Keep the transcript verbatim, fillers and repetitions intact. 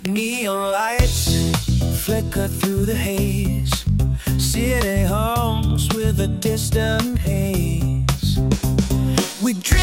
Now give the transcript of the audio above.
Neon lights flicker through the haze. City hums with a distant haze. We dream